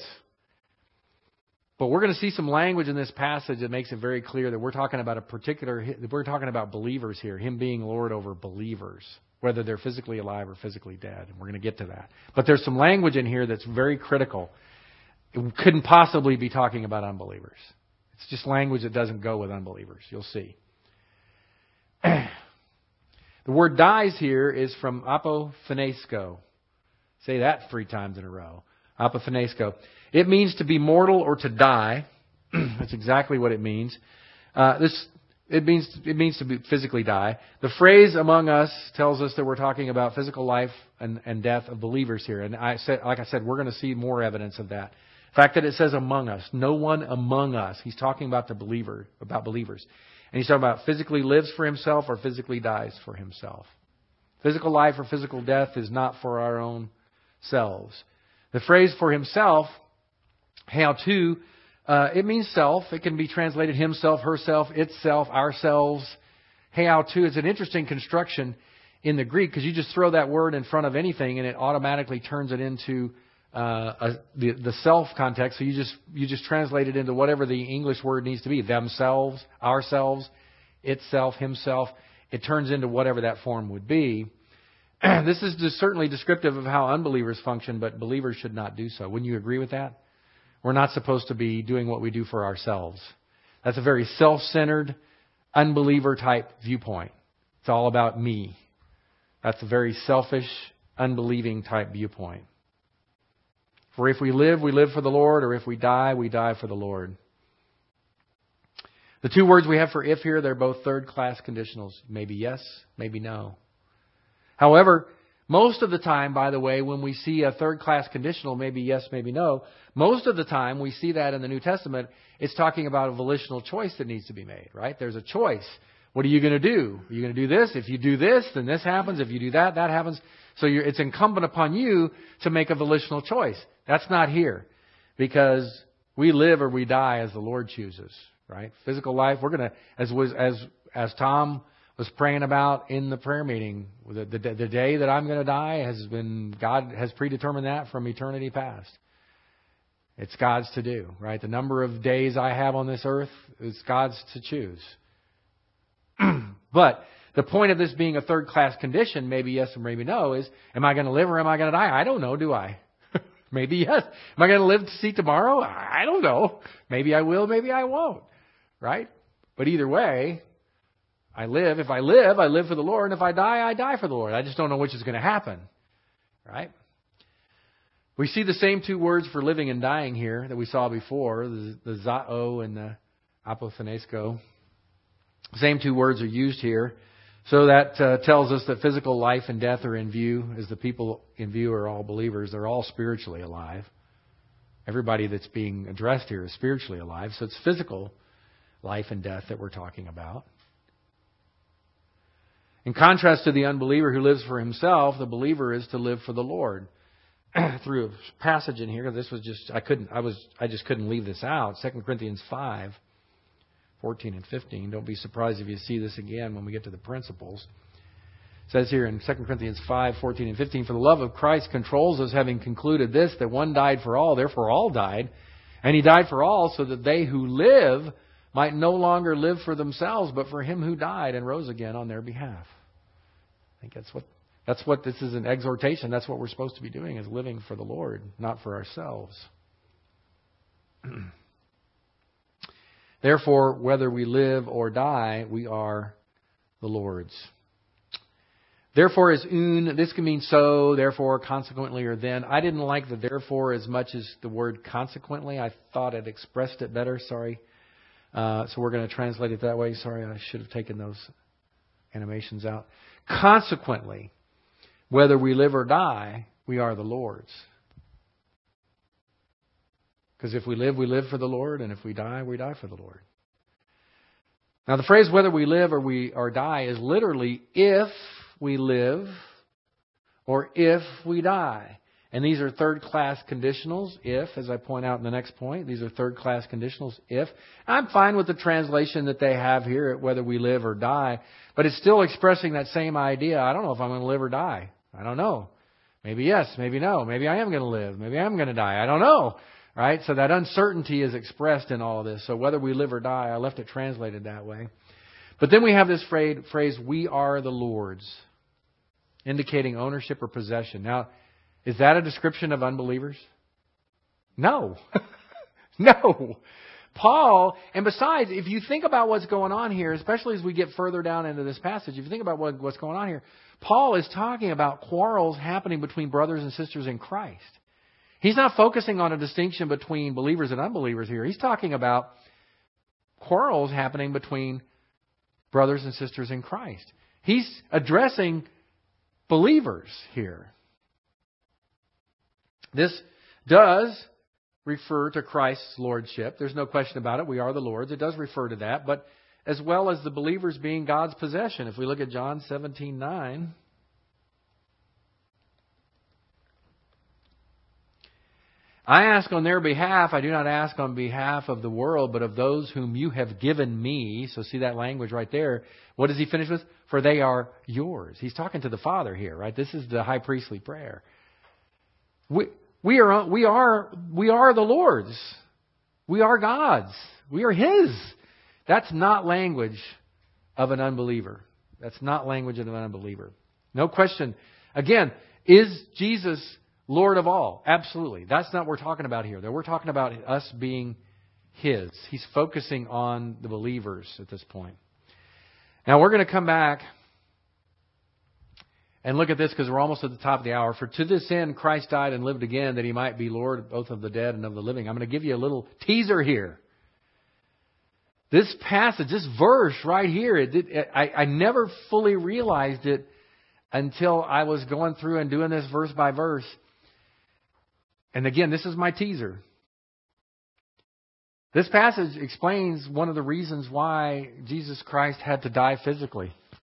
But we're going to see some language in this passage that makes it very clear that we're talking about a particular, we're talking about believers here, Him being Lord over believers, whether they're physically alive or physically dead. And we're going to get to that. But there's some language in here that's very critical. It couldn't possibly be talking about unbelievers. It's just language that doesn't go with unbelievers. You'll see. The word dies here is from apophanesko. Say that three times in a row. Apophanesko. It means to be mortal or to die. That's exactly what it means. Uh, this it means it means to be physically die. The phrase "among us" tells us that we're talking about physical life and, and death of believers here. And I said, like I said, we're going to see more evidence of that. The fact that it says "among us," no one among us. He's talking about the believer, about believers, and he's talking about physically lives for himself or physically dies for himself. Physical life or physical death is not for our own selves. The phrase "for himself," how to, uh, it means self. It can be translated himself, herself, itself, ourselves. How to is an interesting construction in the Greek because you just throw that word in front of anything and it automatically turns it into uh, a, the, the self context. So you just you just translate it into whatever the English word needs to be. Themselves, ourselves, itself, himself. It turns into whatever that form would be. This is just certainly descriptive of how unbelievers function, but believers should not do so. Wouldn't you agree with that? We're not supposed to be doing what we do for ourselves. That's a very self-centered, unbeliever-type viewpoint. It's all about me. That's a very selfish, unbelieving type viewpoint. For if we live, we live for the Lord, or if we die, we die for the Lord. The two words we have for "if" here, they're both third-class conditionals. Maybe yes, maybe no. However, most of the time, by the way, when we see a third-class conditional, maybe yes, maybe no, most of the time we see that in the New Testament, it's talking about a volitional choice that needs to be made, right? There's a choice. What are you going to do? Are you going to do this? If you do this, then this happens. If you do that, that happens. So you're, it's incumbent upon you to make a volitional choice. That's not here because we live or we die as the Lord chooses, right? Physical life, we're going to, as was, as, as Tom was praying about in the prayer meeting, the, the, the day that I'm going to die has been, God has predetermined that from eternity past. It's God's to do, right? The number of days I have on this earth is God's to choose. But The point of this being a third-class condition, maybe yes or maybe no, is, am I going to live or am I going to die? I don't know, do I? Maybe yes. Am I going to live to see tomorrow? I don't know. Maybe I will, maybe I won't. Right? But either way, I live. If I live, I live for the Lord. And if I die, I die for the Lord. I just don't know which is going to happen. Right? We see the same two words for living and dying here that we saw before, the, the zao and the apophanesko. Same two words are used here. So that uh, tells us that physical life and death are in view, as the people in view are all believers. They're all spiritually alive. Everybody that's being addressed here is spiritually alive. So it's physical life and death that we're talking about. In contrast to the unbeliever who lives for himself, the believer is to live for the Lord. Through a passage in here, this was just I couldn't I was I just couldn't leave this out. Second Corinthians five. fourteen and fifteen. Don't be surprised if you see this again when we get to the principles. It says here in Second Corinthians five, fourteen and fifteen, for the love of Christ controls us, having concluded this, that one died for all, therefore all died. And He died for all, so that they who live might no longer live for themselves, but for Him who died and rose again on their behalf. I think that's what that's what this is, an exhortation. That's what we're supposed to be doing, is living for the Lord, not for ourselves. Therefore, whether we live or die, we are the Lord's. Therefore is un. This can mean so, therefore, consequently, or then. I didn't like the therefore as much as the word consequently. I thought it expressed it better. Sorry. Uh, so we're going to translate it that way. Sorry, I should have taken those animations out. Consequently, whether we live or die, we are the Lord's. Because if we live, we live for the Lord, and if we die, we die for the Lord. Now, the phrase whether we live or we or die is literally if we live or if we die. And these are third-class conditionals, if, as I point out in the next point. These are third-class conditionals, if. I'm fine with the translation that they have here, whether we live or die. But it's still expressing that same idea. I don't know if I'm going to live or die. I don't know. Maybe yes, maybe no. Maybe I am going to live. Maybe I am going to die. I don't know. Right? So that uncertainty is expressed in all of this. So whether we live or die, I left it translated that way. But then we have this phrase, phrase we are the Lord's, indicating ownership or possession. Now, is that a description of unbelievers? No. No. Paul, and besides, if you think about what's going on here, especially as we get further down into this passage, if you think about what, what's going on here, Paul is talking about quarrels happening between brothers and sisters in Christ. He's not focusing on a distinction between believers and unbelievers here. He's talking about quarrels happening between brothers and sisters in Christ. He's addressing believers here. This does refer to Christ's lordship. There's no question about it. We are the Lord's. It does refer to that. But as well as the believers being God's possession. If we look at John seventeen nine. I ask on their behalf. I do not ask on behalf of the world, but of those whom you have given me. So see that language right there. What does he finish with? For they are yours. He's talking to the Father here, right? This is the high priestly prayer. We, we are, we are, we are the Lord's. We are God's. We are His. That's not language of an unbeliever. That's not language of an unbeliever. No question. Again, is Jesus Lord of all? Absolutely. That's not what we're talking about here. Though we're talking about us being His. He's focusing on the believers at this point. Now we're going to come back and look at this because we're almost at the top of the hour. For to this end Christ died and lived again, that He might be Lord both of the dead and of the living. I'm going to give you a little teaser here. This passage, this verse right here, it did, I, I never fully realized it until I was going through and doing this verse by verse. And again, this is my teaser. This passage explains one of the reasons why Jesus Christ had to die physically.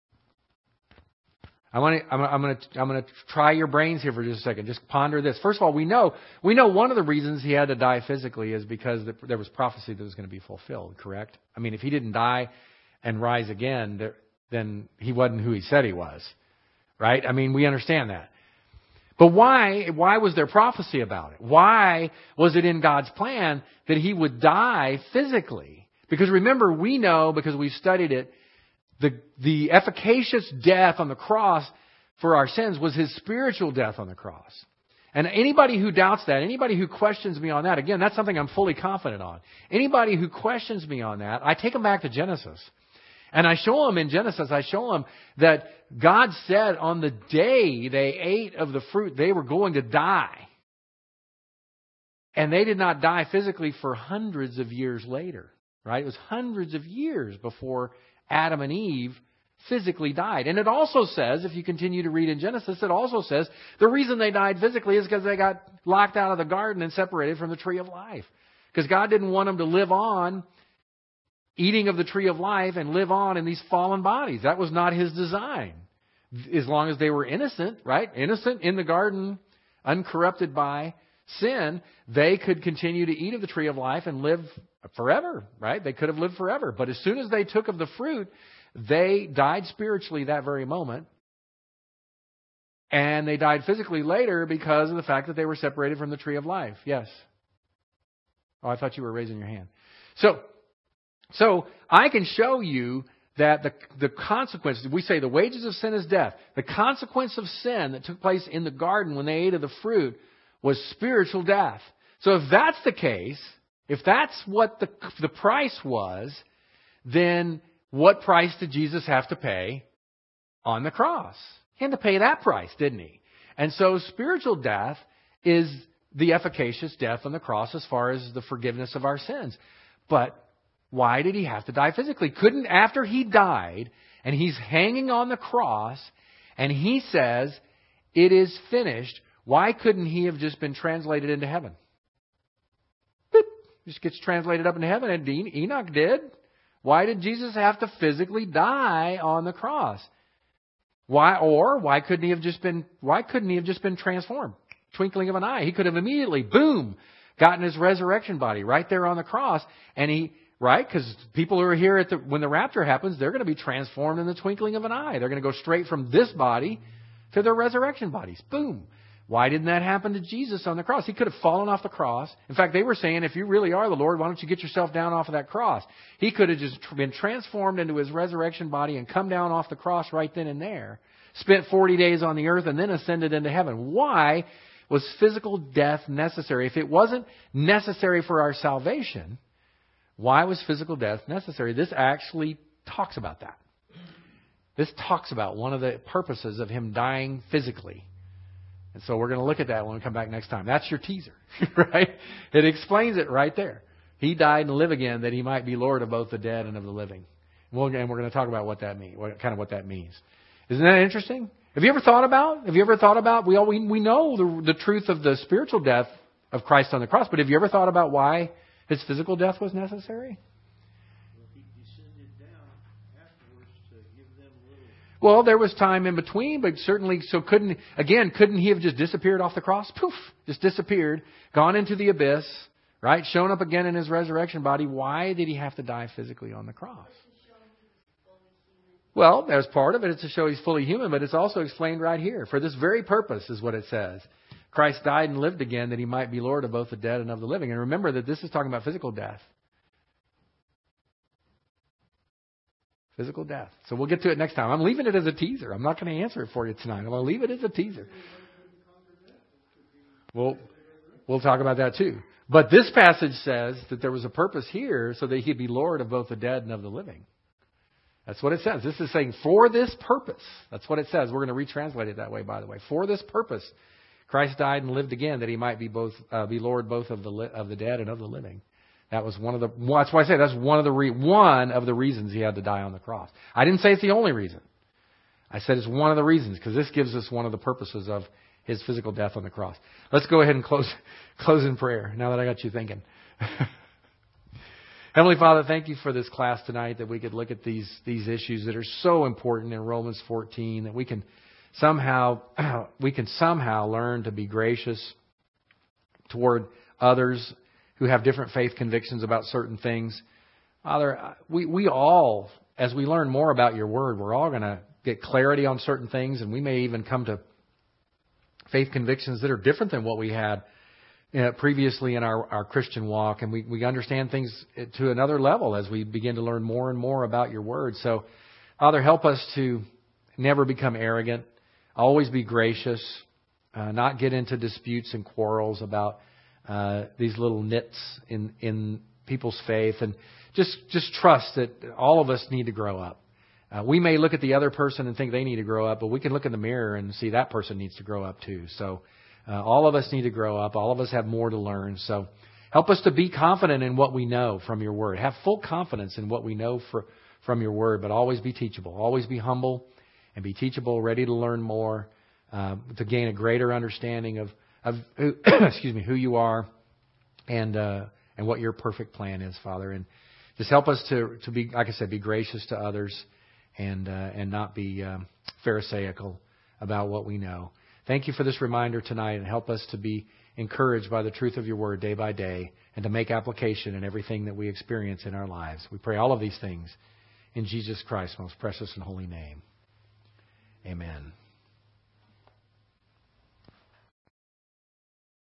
I want to, I'm, I'm going to, I'm going to try your brains here for just a second. Just ponder this. First of all, we know, we know one of the reasons He had to die physically is because there was prophecy that was going to be fulfilled. Correct? I mean, if He didn't die and rise again, then He wasn't who He said He was. Right? I mean, we understand that. But why, why was there prophecy about it? Why was it in God's plan that He would die physically? Because remember, we know, because we've studied it, the, the efficacious death on the cross for our sins was His spiritual death on the cross. And anybody who doubts that, anybody who questions me on that, again, that's something I'm fully confident on. Anybody who questions me on that, I take them back to Genesis. And I show them in Genesis, I show them that God said on the day they ate of the fruit, they were going to die. And they did not die physically for hundreds of years later. Right? It was hundreds of years before Adam and Eve physically died. And it also says, if you continue to read in Genesis, it also says the reason they died physically is because they got locked out of the garden and separated from the tree of life. Because God didn't want them to live on eating of the tree of life and live on in these fallen bodies. That was not His design. As long as they were innocent, right? Innocent in the garden, uncorrupted by sin, they could continue to eat of the tree of life and live forever, right? They could have lived forever. But as soon as they took of the fruit, they died spiritually that very moment. And they died physically later because of the fact that they were separated from the tree of life. Yes? Oh, I thought you were raising your hand. So, so I can show you that the, the consequences, we say the wages of sin is death. The consequence of sin that took place in the garden when they ate of the fruit was spiritual death. So if that's the case, if that's what the, the price was, then what price did Jesus have to pay on the cross? He had to pay that price, didn't He? And so spiritual death is the efficacious death on the cross as far as the forgiveness of our sins. But why did He have to die physically? Couldn't, after He died and He's hanging on the cross and He says, it is finished, why couldn't He have just been translated into heaven? Boop, just gets translated up into heaven, and Enoch did. Why did Jesus have to physically die on the cross? Why, or why couldn't he have just been, why couldn't he have just been transformed? Twinkling of an eye. He could have immediately, boom, gotten his resurrection body right there on the cross. And he, right? Because people who are here at the, when the rapture happens, they're going to be transformed in the twinkling of an eye. They're going to go straight from this body to their resurrection bodies. Boom. Why didn't that happen to Jesus on the cross? He could have fallen off the cross. In fact, they were saying, if you really are the Lord, why don't you get yourself down off of that cross? He could have just been transformed into His resurrection body and come down off the cross right then and there. Spent forty days on the earth and then ascended into heaven. Why was physical death necessary? If it wasn't necessary for our salvation, why was physical death necessary? This actually talks about that. This talks about one of the purposes of Him dying physically. And so we're going to look at that when we come back next time. That's your teaser, right? It explains it right there. He died and lived again that He might be Lord of both the dead and of the living. And we're going to talk about what that means, what kind of what that means. Isn't that interesting? Have you ever thought about? Have you ever thought about? We all we, we know the the truth of the spiritual death of Christ on the cross, but have you ever thought about why His physical death was necessary? Well, there was time in between, but certainly, so couldn't, again, couldn't He have just disappeared off the cross? Poof, just disappeared, gone into the abyss, right? Shown up again in His resurrection body. Why did He have to die physically on the cross? Well, there's part of it. It's to show He's fully human, but it's also explained right here. For this very purpose is what it says. Christ died and lived again that He might be Lord of both the dead and of the living. And remember that this is talking about physical death. Physical death. So we'll get to it next time. I'm leaving it as a teaser. I'm not going to answer it for you tonight. I'm going to leave it as a teaser. We'll, we'll talk about that too. But this passage says that there was a purpose here so that He'd be Lord of both the dead and of the living. That's what it says. This is saying for this purpose. That's what it says. We're going to retranslate it that way, by the way. For this purpose, Christ died and lived again that He might be both uh, be Lord both of the li- of the dead and of the living. That was one of the. That's why I say that's one of the re, one of the reasons He had to die on the cross. I didn't say it's the only reason. I said it's one of the reasons because this gives us one of the purposes of His physical death on the cross. Let's go ahead and close close in prayer. Now that I got you thinking. Heavenly Father, thank You for this class tonight that we could look at these these issues that are so important in Romans fourteen that we can somehow we can somehow learn to be gracious toward others who have different faith convictions about certain things. Father, we, we all, as we learn more about Your Word, we're all going to get clarity on certain things, and we may even come to faith convictions that are different than what we had uh, previously in our, our Christian walk. And we, we understand things to another level as we begin to learn more and more about Your Word. So, Father, help us to never become arrogant, always be gracious, uh, not get into disputes and quarrels about uh, these little nits in, in people's faith, and just just trust that all of us need to grow up. Uh, we may look at the other person and think they need to grow up, but we can look in the mirror and see that person needs to grow up too. So uh, all of us need to grow up. All of us have more to learn. So help us to be confident in what we know from your word. Have full confidence in what we know for, from your word, but always be teachable. Always be humble and be teachable, ready to learn more, uh, to gain a greater understanding of, of who, excuse me, who you are and uh, and what your perfect plan is, Father. And just help us to, to be, like I said, be gracious to others and uh, and not be um, pharisaical about what we know. Thank you for this reminder tonight, and help us to be encouraged by the truth of your word day by day and to make application in everything that we experience in our lives. We pray all of these things in Jesus Christ's most precious and holy name. Amen.